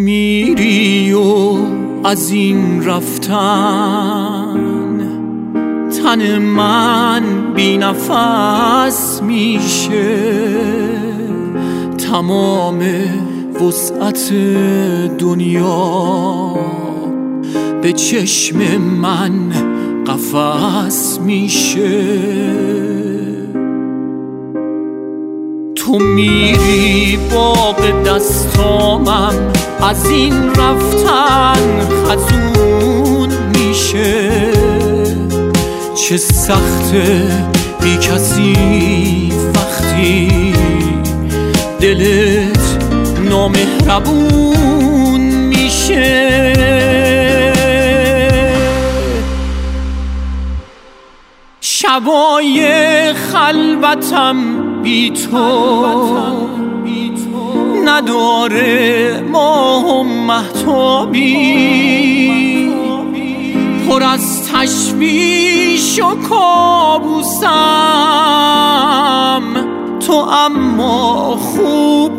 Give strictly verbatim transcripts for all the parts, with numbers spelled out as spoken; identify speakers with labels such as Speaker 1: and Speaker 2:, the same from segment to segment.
Speaker 1: میری و از این رفتن تن من بی نفس میشه، تمام وسعت دنیا به چشم من قفس میشه. تو میری باغ دستامم از این رفتن خزون میشه، چه سخته بی کسی وقتی دلت نامهربون میشه. شبای خلوتم بی تو نداره ماه و مهتابی، پر از تشویش و کابوسم تو اما خوب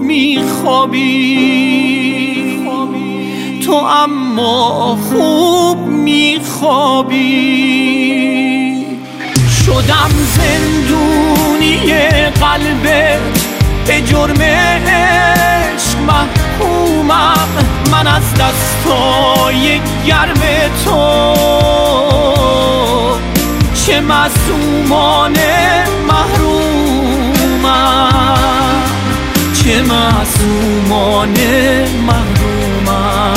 Speaker 1: میخوابی، تو اما خوب میخوابی. شدم زندونی قلبت، به جرم عشق محکومم من از دستای گرم تو، چه معصومانه محرومم، چه معصومانه محرومم.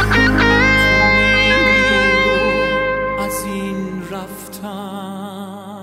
Speaker 1: رفتن